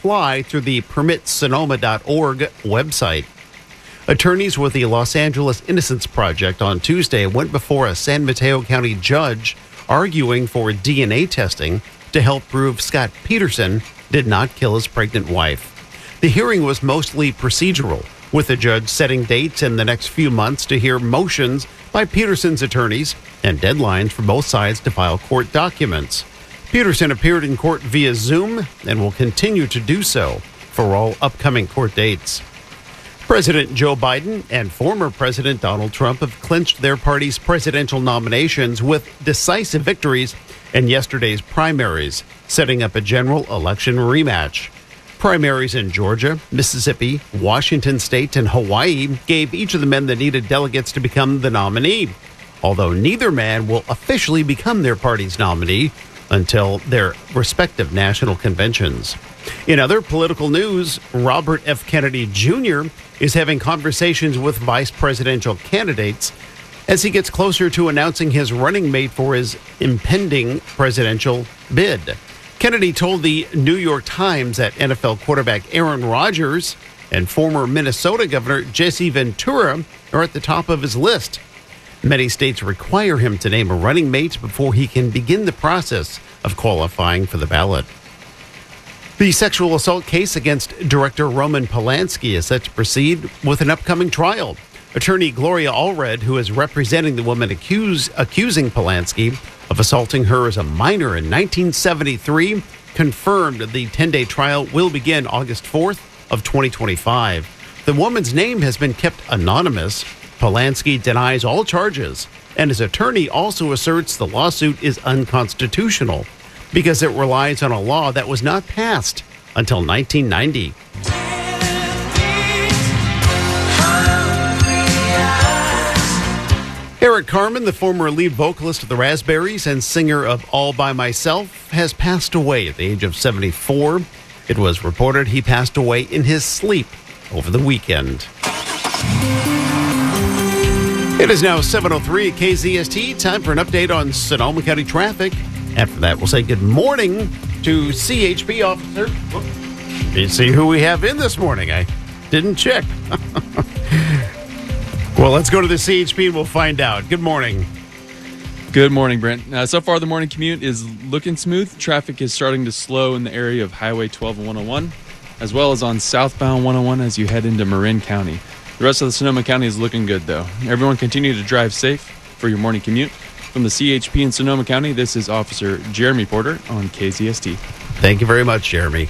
fly through the permitsonoma.org website. Attorneys with the Los Angeles Innocence Project on Tuesday went before a San Mateo County judge arguing for DNA testing to help prove Scott Peterson did not kill his pregnant wife. The hearing was mostly procedural, with the judge setting dates in the next few months to hear motions by Peterson's attorneys and deadlines for both sides to file court documents. Peterson appeared in court via Zoom and will continue to do so for all upcoming court dates. President Joe Biden and former President Donald Trump have clinched their party's presidential nominations with decisive victories in yesterday's primaries, setting up a general election rematch. Primaries in Georgia, Mississippi, Washington State, and Hawaii gave each of the men the needed delegates to become the nominee, although neither man will officially become their party's nominee until their respective national conventions. In other political news, Robert F. Kennedy Jr. is having conversations with vice presidential candidates as he gets closer to announcing his running mate for his impending presidential bid. Kennedy told the New York Times that NFL quarterback Aaron Rodgers and former Minnesota Governor Jesse Ventura are at the top of his list. Many states require him to name a running mate before he can begin the process of qualifying for the ballot. The sexual assault case against director Roman Polanski is set to proceed with an upcoming trial. Attorney Gloria Allred, who is representing the woman accusing Polanski of assaulting her as a minor in 1973, confirmed the 10-day trial will begin August 4th of 2025. The woman's name has been kept anonymous. Polanski denies all charges, and his attorney also asserts the lawsuit is unconstitutional because it relies on a law that was not passed until 1990. Eric Carmen, the former lead vocalist of the Raspberries and singer of All By Myself, has passed away at the age of 74. It was reported he passed away in his sleep over the weekend. It is now 7:03 at KZST. Time for an update on Sonoma County traffic. After that, we'll say good morning to CHP officer. Let's see who we have in this morning. I didn't check. Well, let's go to the CHP and we'll find out. Good morning. Good morning, Brent. So far, the morning commute is looking smooth. Traffic is starting to slow in the area of Highway 12 and 101, as well as on southbound 101 as you head into Marin County. The rest of the Sonoma County is looking good, though. Everyone continue to drive safe for your morning commute. From the CHP in Sonoma County, this is Officer Jeremy Porter on KZST. Thank you very much, Jeremy.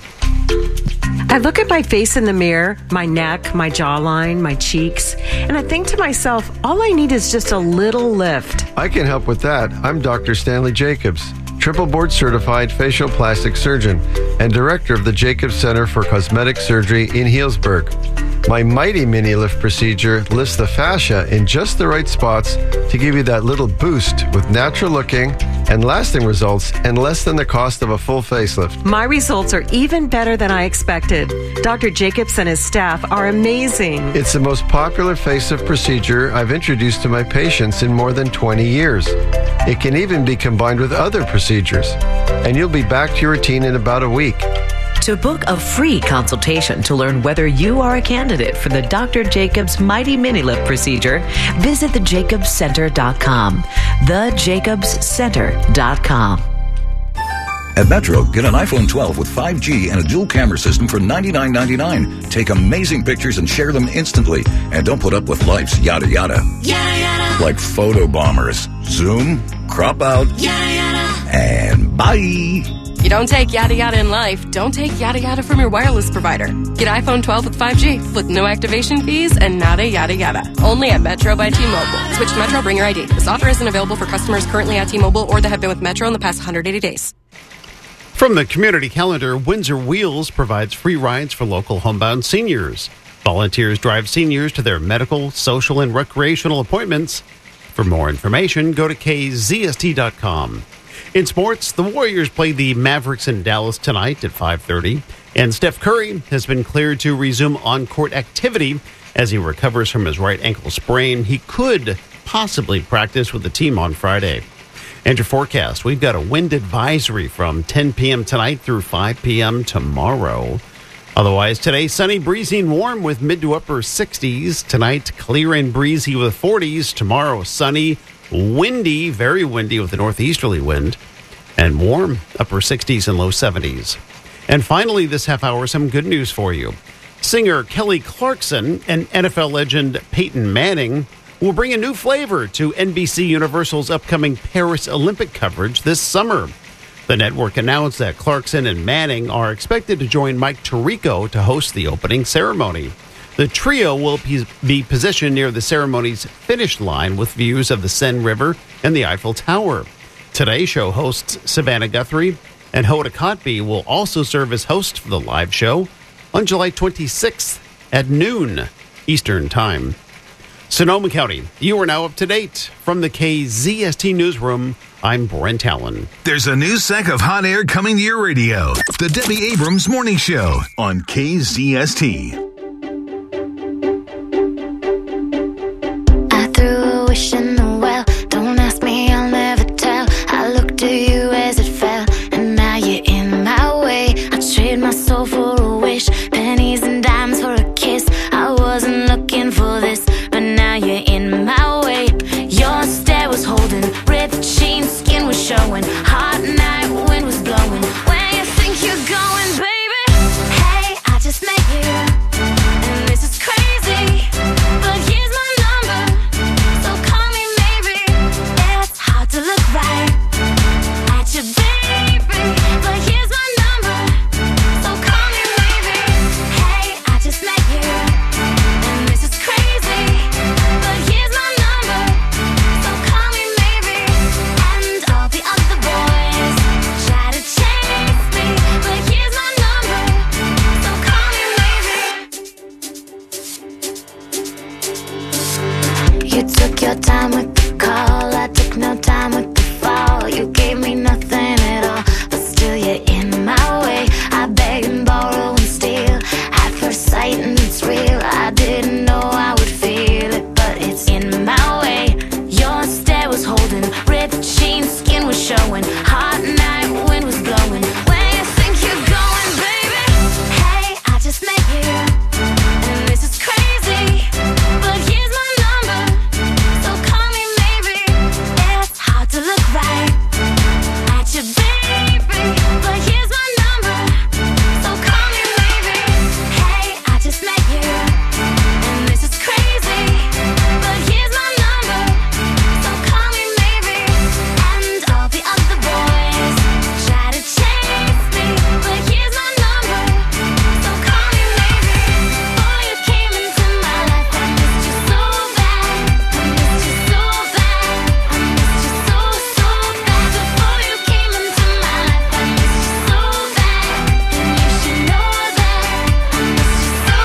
I look at my face in the mirror, my neck, my jawline, my cheeks, and I think to myself, all I need is just a little lift. I can help with that. I'm Dr. Stanley Jacobs, triple board certified facial plastic surgeon and director of the Jacobs Center for Cosmetic Surgery in Healdsburg. My Mighty Mini Lift procedure lifts the fascia in just the right spots to give you that little boost with natural looking and lasting results and less than the cost of a full facelift. My results are even better than I expected. Dr. Jacobs and his staff are amazing. It's the most popular facelift procedure I've introduced to my patients in more than 20 years. It can even be combined with other procedures, and you'll be back to your routine in about a week. To book a free consultation to learn whether you are a candidate for the Dr. Jacobs Mighty Mini Lift procedure, visit thejacobscenter.com. Thejacobscenter.com. At Metro, get an iPhone 12 with 5G and a dual camera system for $99.99. Take amazing pictures and share them instantly. And don't put up with life's yada yada. Yada yada. Like photo bombers. Zoom, crop out, yada yada. And bye. You don't take yada yada in life. Don't take yada yada from your wireless provider. Get iPhone 12 with 5G with no activation fees and nada yada yada. Only at Metro by T-Mobile. Switch to Metro, bring your ID. This offer isn't available for customers currently at T-Mobile or that have been with Metro in the past 180 days. From the community calendar, Windsor Wheels provides free rides for local homebound seniors. Volunteers drive seniors to their medical, social, and recreational appointments. For more information, go to kzst.com. In sports, the Warriors play the Mavericks in Dallas tonight at 5:30, and Steph Curry has been cleared to resume on-court activity as he recovers from his right ankle sprain. He could possibly practice with the team on Friday. And your forecast, we've got a wind advisory from 10 p.m. tonight through 5 p.m. tomorrow. Otherwise, today, sunny, breezy, and warm with mid to upper 60s. Tonight, clear and breezy with 40s. Tomorrow, sunny, windy, very windy with a northeasterly wind. And warm, upper 60s and low 70s. And finally, this half hour, some good news for you. Singer Kelly Clarkson and NFL legend Peyton Manning will bring a new flavor to NBC Universal's upcoming Paris Olympic coverage this summer. The network announced that Clarkson and Manning are expected to join Mike Tirico to host the opening ceremony. The trio will be positioned near the ceremony's finish line with views of the Seine River and the Eiffel Tower. Today's show hosts Savannah Guthrie and Hoda Kotb will also serve as host for the live show on July 26th at noon Eastern Time. Sonoma County, you are now up to date. From the KZST Newsroom, I'm Brent Allen. There's a new sack of hot air coming to your radio. The Debbie Abrams Morning Show on KZST. I threw a wish in the well. Don't ask me, I'll never tell. I looked at you as it fell, and now you're in my way. I trade my soul for a wish, pennies and dimes for a kiss. I wasn't looking for this, but now you're in my way. Your stare was holding, ripped jeans, skin was showing. Hot night, wind was blowing. Where you think you're going, baby? Hey, I just met you, and this is crazy, but here's my number, so call me maybe. It's hard to look right at you, baby, but here's my number, so call me maybe. Hey, I just met you, and this is crazy, but here's my number, so call me maybe. And all the other boys try to chase me, but here's my number, so call me maybe. You took your time with the call, I took no time with the fall. You gave me nothing at all, but still you're in my way. I beg and borrow and steal at first sight, and it's real. I didn't know I would feel it, but it's in my way. Your stare was holding, ripped jeans, skin was showing. Hot night, wind was blowing. Where you think you're going, baby? Hey, I just met you, and this is crazy, but here's my number, so call me maybe. It's hard to look right at you, baby, but here's my number, so call me maybe. Hey, I just met you, and this is crazy, but here's my number, so call me maybe. And all the other boys try to chase me, but here's my number, so call me maybe. Before you came into my life, I missed you so bad. I missed you so bad. I missed you so, so bad. Before you came into my life, I missed you so bad. And you should know that. I missed you so,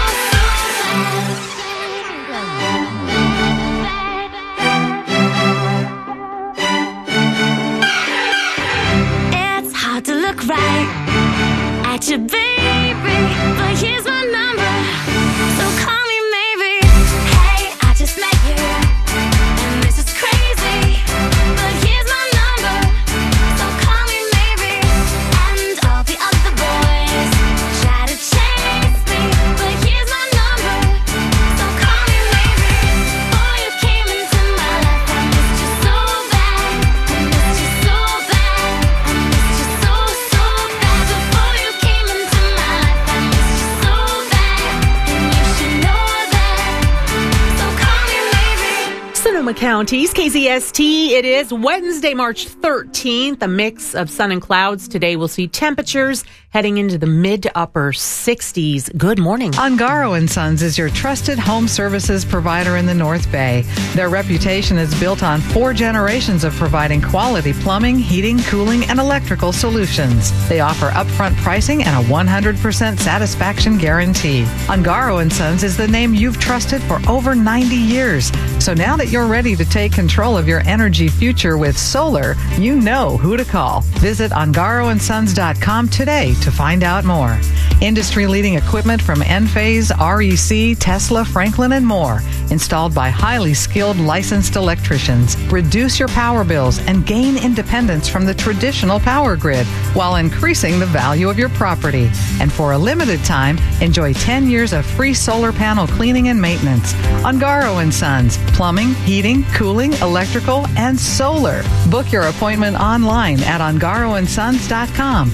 It's hard to look right at you, baby, but here's my number, so call me maybe. Hey, I just met you, and this is crazy, but here's my number, so call me maybe. And all the other boys try to chase me, but here's my number, so call me maybe. Before you came into my life, I missed you so bad. I missed you so bad. I missed you so, so bad. Before you came into my life, I missed you so bad. And you should know that, so call me maybe. Sonoma County's KZST. It is Wednesday, March 13th. A mix of sun and clouds. Today we'll see temperatures heading into the mid to upper 60s. Good morning. Ungaro & Sons is your trusted home services provider in the North Bay. Their reputation is built on 4 generations of providing quality plumbing, heating, cooling, and electrical solutions. They offer upfront pricing and a 100% satisfaction guarantee. Ungaro & Sons is the name you've trusted for over 90 years. So now that you're ready to take control of your energy future with solar, you know who to call. Visit ongaroandsons.com today to find out more. Industry-leading equipment from Enphase, REC, Tesla, Franklin, and more. Installed by highly skilled licensed electricians. Reduce your power bills and gain independence from the traditional power grid while increasing the value of your property. And for a limited time, enjoy 10 years of free solar panel cleaning and maintenance. Ongaro & Sons. Plumbing, heating, cooling, electrical, and solar. Book your appointment online at ongaroandsons.com.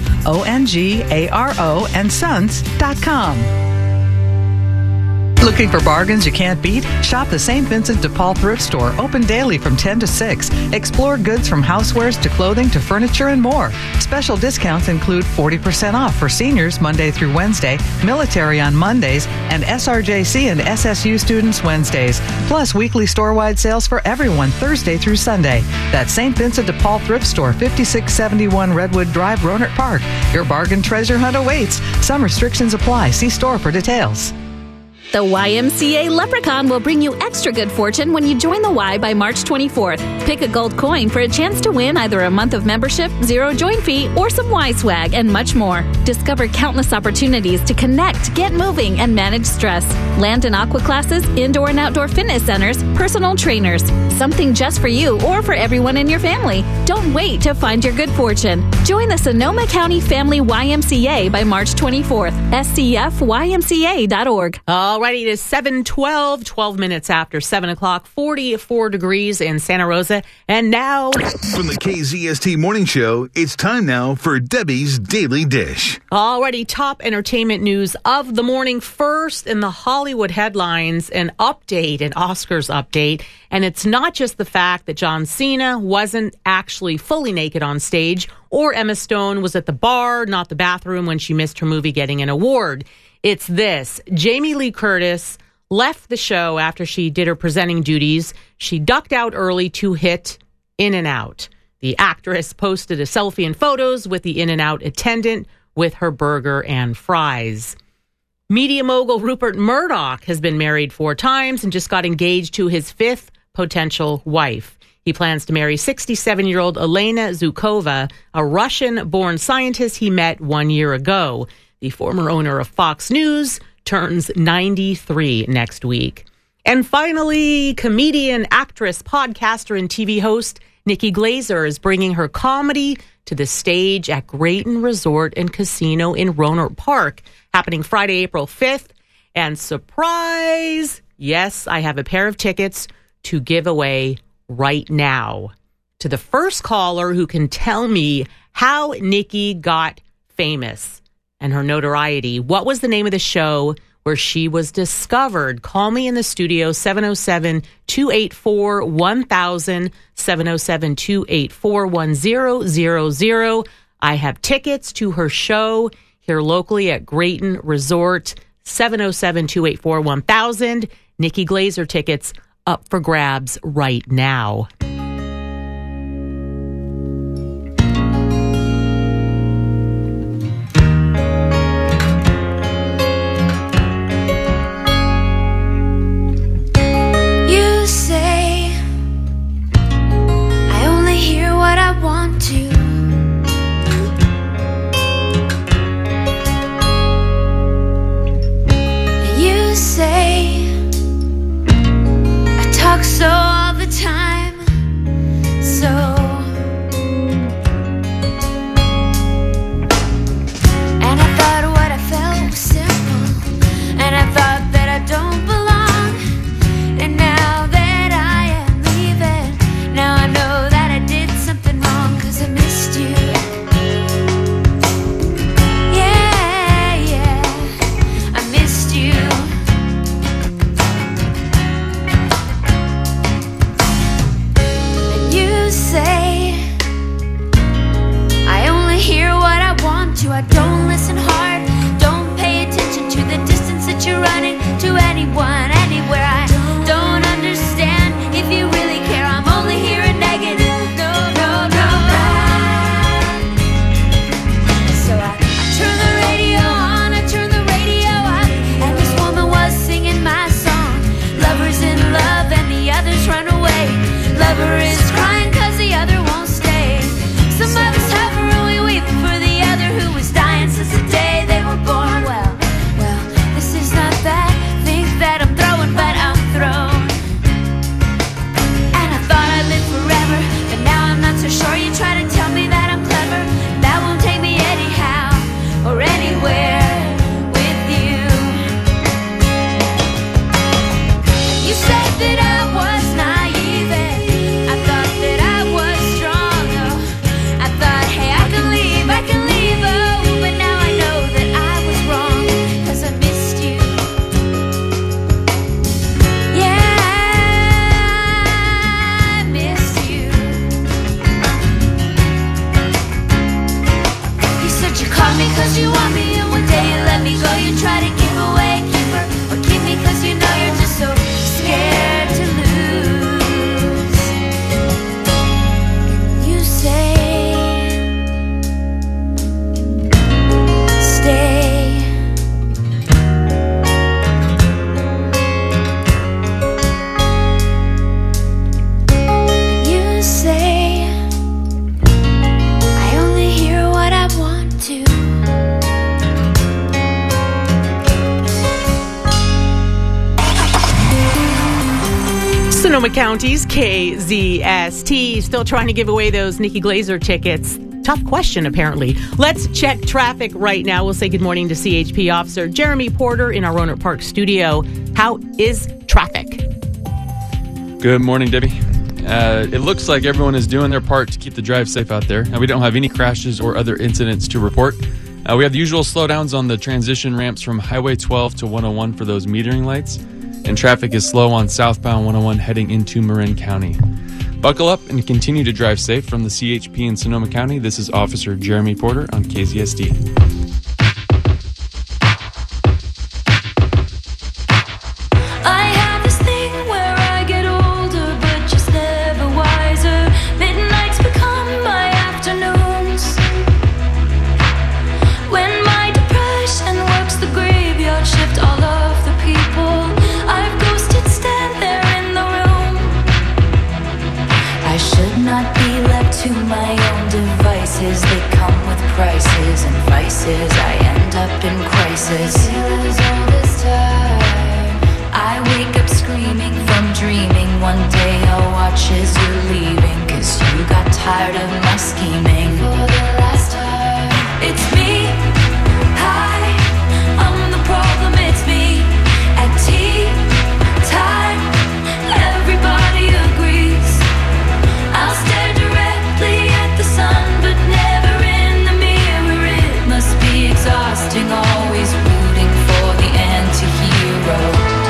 ONGARO and sons.com. Looking for bargains you can't beat? Shop the St. Vincent de Paul Thrift Store, open daily from 10 to 6. Explore goods from housewares to clothing to furniture and more. Special discounts include 40% off for seniors Monday through Wednesday, military on Mondays, and SRJC and SSU students Wednesdays. Plus weekly store-wide sales for everyone Thursday through Sunday. That's St. Vincent de Paul Thrift Store, 5671 Redwood Drive, Rohnert Park. Your bargain treasure hunt awaits. Some restrictions apply. See store for details. The YMCA Leprechaun will bring you extra good fortune when you join the Y by March 24th. Pick a gold coin for a chance to win either a month of membership, zero join fee, or some Y swag, and much more. Discover countless opportunities to connect, get moving, and manage stress. Land and aqua classes, indoor and outdoor fitness centers, personal trainers. Something just for you or for everyone in your family. Don't wait to find your good fortune. Join the Sonoma County Family YMCA by March 24th. scfymca.org. Alrighty, it is 7:12, 12 minutes after 7 o'clock, 44 degrees in Santa Rosa. And now, from the KZST Morning Show, it's time now for Debbie's Daily Dish. already top entertainment news of the morning. First in the Hollywood headlines, an update, an Oscars update. And it's not just the fact that John Cena wasn't actually fully naked on stage, or Emma Stone was at the bar, not the bathroom, when she missed her movie getting an award. It's this. Jamie Lee Curtis left the show after she did her presenting duties. She ducked out early to hit In-N-Out. The actress posted a selfie and photos with the In-N-Out attendant with her burger and fries. Media mogul Rupert Murdoch has been married 4 times and just got engaged to his 5th potential wife. He plans to marry 67-year-old Elena Zhukova, a Russian-born scientist he met 1 year ago. The former owner of Fox News turns 93 next week. And finally, comedian, actress, podcaster, and TV host Nikki Glazer is bringing her comedy to the stage at Grayton Resort and Casino in Rohnert Park, happening Friday, April 5th. And surprise, yes, I have a pair of tickets to give away right now to the first caller who can tell me how Nikki got famous and her notoriety. What was the name of the show where she was discovered? Call me in the studio, 707-284-1000, 707-284-1000. I have tickets to her show here locally at Grayton Resort, 707-284-1000. Nikki Glazer tickets up for grabs right now. So all the time Sonoma County's KZST, still trying to give away those Nikki Glazer tickets. Tough question, apparently. Let's check traffic right now. We'll say good morning to CHP Officer Jeremy Porter in our Roanoke Park studio. How is traffic? Good morning, Debbie. It looks like everyone is doing their part to keep the drive safe out there. We don't have any crashes or other incidents to report. We have the usual slowdowns on the transition ramps from Highway 12 to 101 for those metering lights. And traffic is slow on southbound 101 heading into Marin County. Buckle up and continue to drive safe from the CHP in Sonoma County. This is Officer Jeremy Porter on KZSD. I have this thing where I get older, but just never wiser. Midnights become my afternoons. When my depression works the graveyard shift, all of the people I've ghosted stand there in the room. I should not be left to my own devices. They come with prices and vices. I end up in crisis. All this time I wake up screaming from dreaming. One day I'll watch as you're leaving, 'cause you got tired of my scheming. For the last time, it's me. Hi, I'm the problem, it's me. At tea time, everybody agrees. I'll stare directly at the sun, but never in the mirror. It must be exhausting, always rooting for the anti-hero.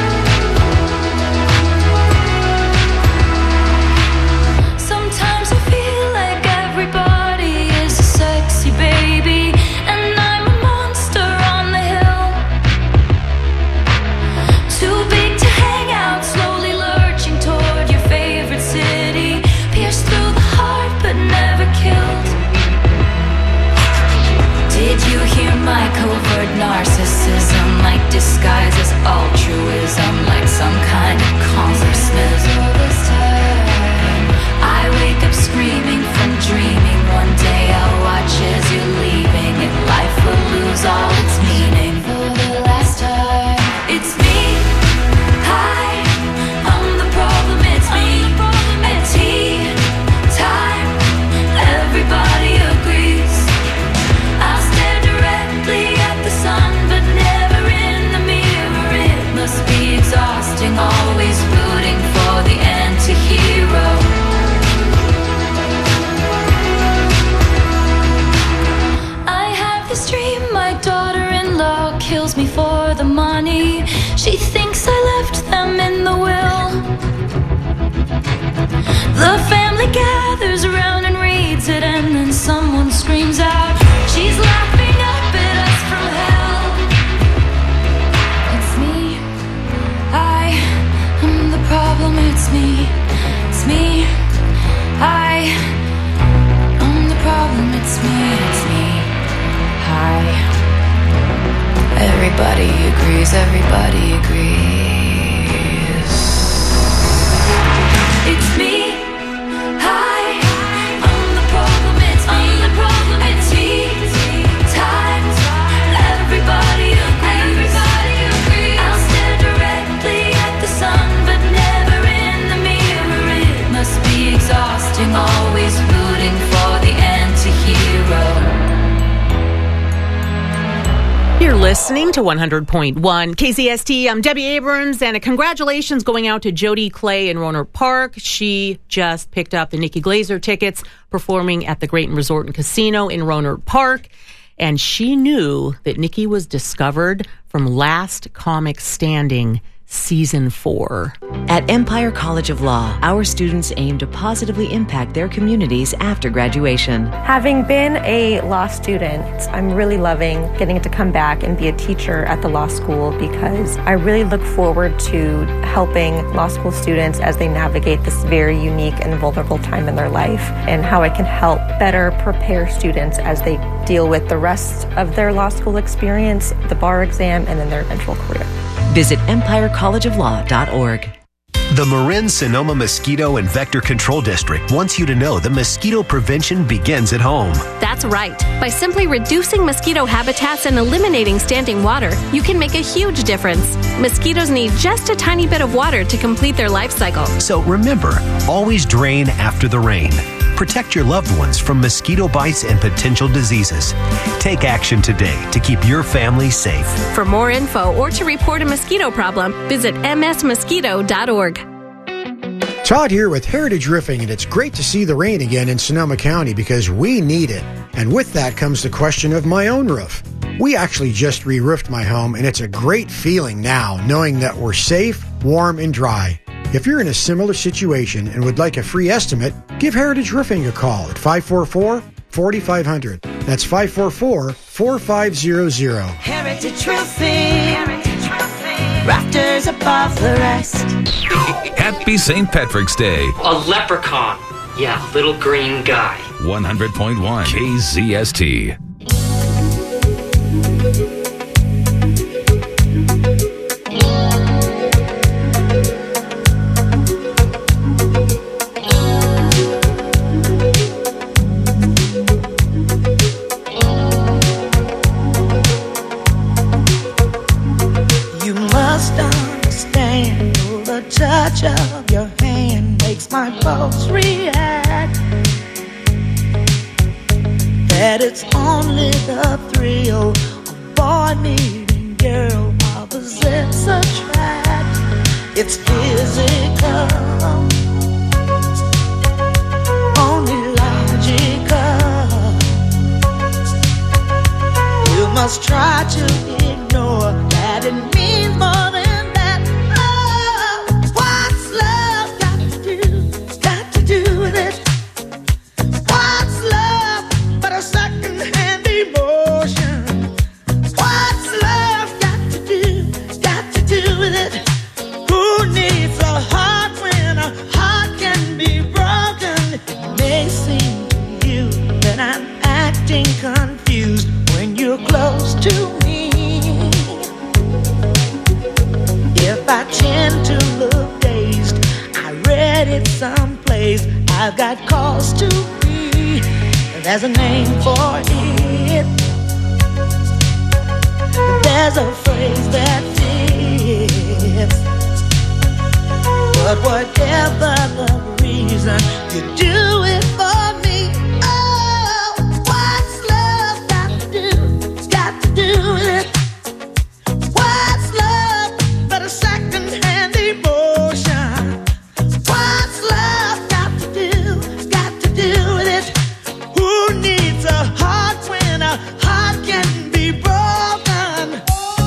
Sometimes I feel like everybody is a sexy baby, and I'm a monster on the hill. Too big to hang out, slowly lurching toward your favorite city. Pierced through the heart, but never killed. Did you hear my covert narcissism? Like disguise as altruism, like some kind of congressman. All this time I wake up screaming from dreaming. One day I'll watch as you're leaving, and life will lose all its meaning. For the last time, it's me. Hi, I'm the problem, it's me. At tea time, everybody agrees. I'll stare directly at the sun, but never in the mirror. It must be exhausting, always rooting for the anti-hero. I have this dream, my daughter-in-law kills me for the money. She thinks I left them in the will. The family gathers around and reads it, and then someone screams out, she's laughing up at us from hell. It's me. I am the problem, it's me. It's me. I am the problem, it's me. It's me. Hi. Everybody agrees, everybody agrees. It's me. Hi, I'm the problem, it's me. I'm the problem, it's me. Time, everybody agrees. I'll stare directly at the sun, but never in the mirror. It must be exhausting, always rooting for the anti-hero. You're listening to 100.1 KZST. I'm Debbie Abrams, and a congratulations going out to Jody Clay in Roanoke Park. She just picked up the Nikki Glazer tickets, performing at the Grayton Resort and Casino in Roanoke Park. And she knew that Nikki was discovered from Last Comic Standing, Season 4. At Empire College of Law, our students aim to positively impact their communities after graduation. Having been a law student, I'm really loving getting to come back and be a teacher at the law school, because I really look forward to helping law school students as they navigate this very unique and vulnerable time in their life, and how I can help better prepare students as they deal with the rest of their law school experience, the bar exam, and then their eventual career. Visit empirecollegeoflaw.org. The Marin-Sonoma Mosquito and Vector Control District wants you to know that mosquito prevention begins at home. That's right. By simply reducing mosquito habitats and eliminating standing water, you can make a huge difference. Mosquitoes need just a tiny bit of water to complete their life cycle. So remember, always drain after the rain. Protect your loved ones from mosquito bites and potential diseases. Take action today to keep your family safe. For more info or to report a mosquito problem, visit msmosquito.org. Todd here with Heritage Roofing, and it's great to see the rain again in Sonoma County because we need it. And with that comes the question of my own roof. We actually just re-roofed my home, and it's a great feeling now knowing that we're safe, warm, and dry. If you're in a similar situation and would like a free estimate, give Heritage Roofing a call at 544-4500. That's 544-4500. Heritage Roofing. Rafters above the rest. Happy St. Patrick's Day. A leprechaun. Yeah, little green guy. 100.1 KZST. Touch of your hand makes my pulse react. That it's only the thrill of boy meeting girl, opposites attract. It's physical, only logical. You must try to ignore that it means more than confused when you're close to me. If I tend to look dazed, I read it someplace. I've got cause to be. There's a name for it. There's a phrase that fits. But whatever the reason, you do it for me. What's love but a second-hand emotion? What's love got to do with it? Who needs a heart when a heart can be broken?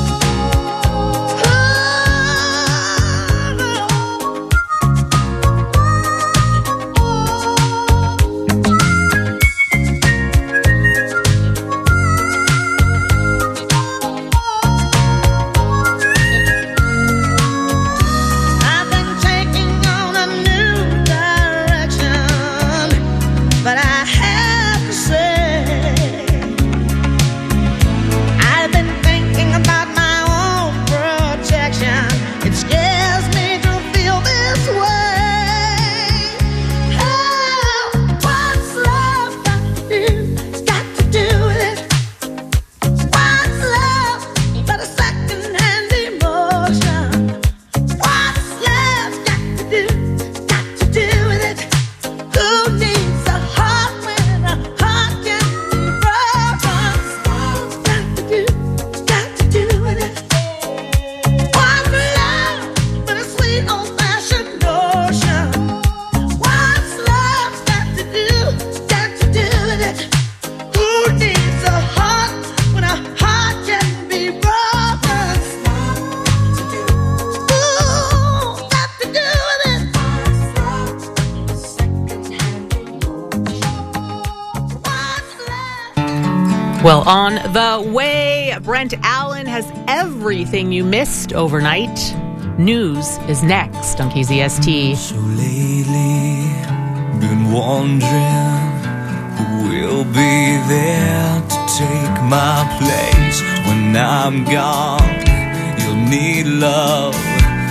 Well, on the way, Brent Allen has everything you missed overnight. News is next on KZST. So lately, been wondering who will be there to take my place when I'm gone. You'll need love to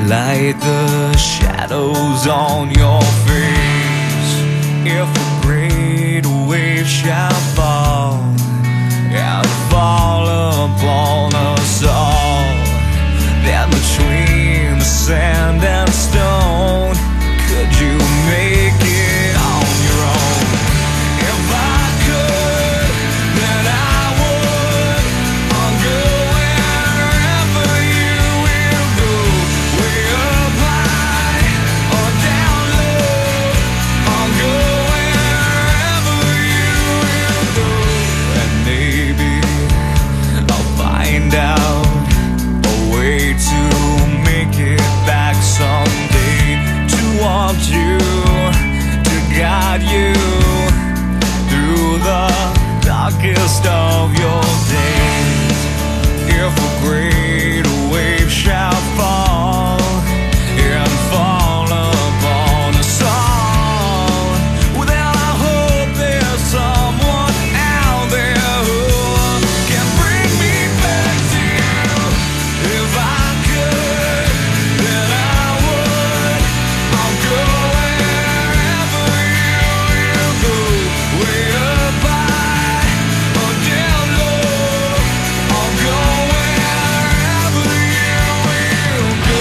light the shadows on your face. If a great wave shall fall and fall upon us all, then between the sand and stone, could you make it on your own? If I could, then I would. I'll go wherever you will go, way up high or down low. I'll go wherever you will go, and maybe I'll find out a way to make it back someday, to want you, to guide you through the darkest of your days. If a great wave shall fall and fall upon us all, well then I hope there's someone out there who can bring me back to you. If I could, then I would. I'll go wherever you will go, way up high or down low. I'll go wherever you will go.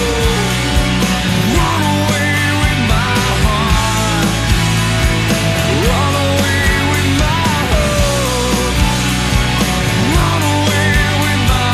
Run away with my heart, run away with my hope, run away with my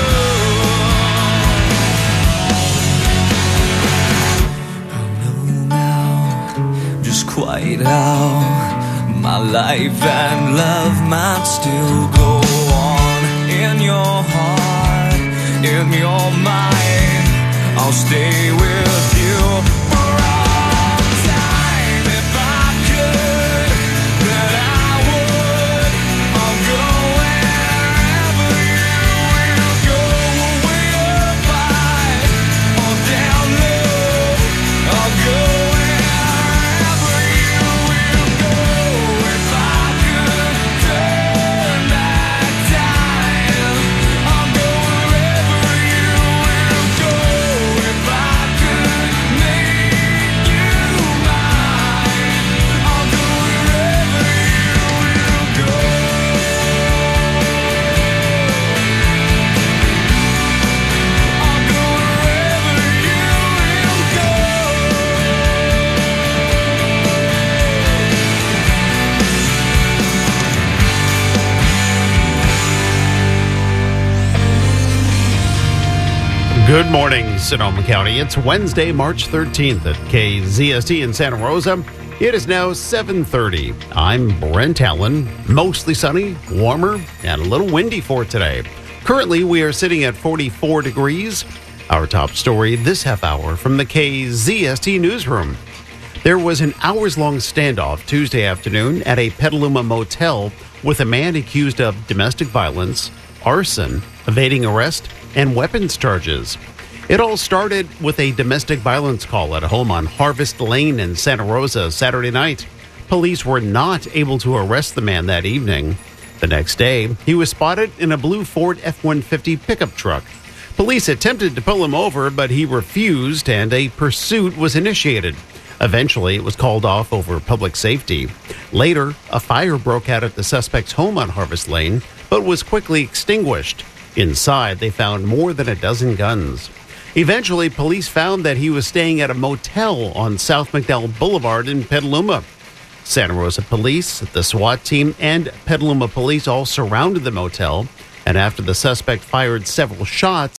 love. Just quite how my life and love might still go on. In your heart, in your mind, I'll stay with you for all time. If I could, then I would. I'll go wherever you will go, way up high or down low. I'll go wherever you will go. If I could turn back time, I'll go wherever you will go. If I could make you mine, I'll go wherever you will go. I'll go wherever you will go. Good morning, Sonoma County. It's Wednesday, March 13th at KZST in Santa Rosa. It is now 7:30. I'm Brent Allen. Mostly sunny, warmer, and a little windy for today. Currently, we are sitting at 44 degrees. Our top story this half hour from the KZST newsroom. There was an hours-long standoff Tuesday afternoon at a Petaluma motel with a man accused of domestic violence, arson, evading arrest, and weapons charges. It all started with a domestic violence call at a home on Harvest Lane in Santa Rosa Saturday night. Police were not able to arrest the man that evening. The next day, he was spotted in a blue Ford F-150 pickup truck. Police attempted to pull him over, but he refused and a pursuit was initiated. Eventually, it was called off over public safety. Later, a fire broke out at the suspect's home on Harvest Lane, but was quickly extinguished. Inside, they found more than a dozen guns. Eventually, police found that he was staying at a motel on South McDowell Boulevard in Petaluma. Santa Rosa Police, the SWAT team, and Petaluma Police all surrounded the motel, and after the suspect fired several shots,